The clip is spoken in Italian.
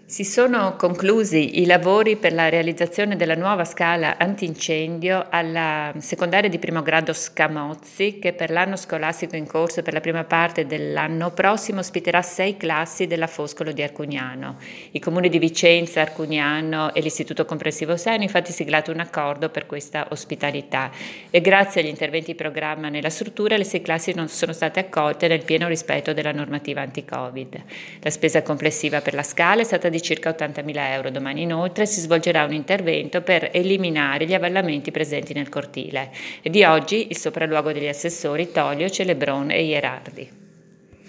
Si sono conclusi i lavori per la realizzazione della nuova scala antincendio alla secondaria di primo grado Scamozzi, che per l'anno scolastico in corso e per la prima parte dell'anno prossimo ospiterà 6 classi della Foscolo di Arcugnano. I comuni di Vicenza, Arcugnano e l'Istituto Comprensivo 6 hanno infatti siglato un accordo per questa ospitalità e grazie agli interventi in programma nella struttura le 6 classi non sono state accolte nel pieno rispetto della normativa anti-Covid. La spesa complessiva per la scala è stata di circa 80.000 euro. Domani inoltre si svolgerà un intervento per eliminare gli avvallamenti presenti nel cortile. E di oggi il sopralluogo degli assessori Tolio, Celebron e Ierardi.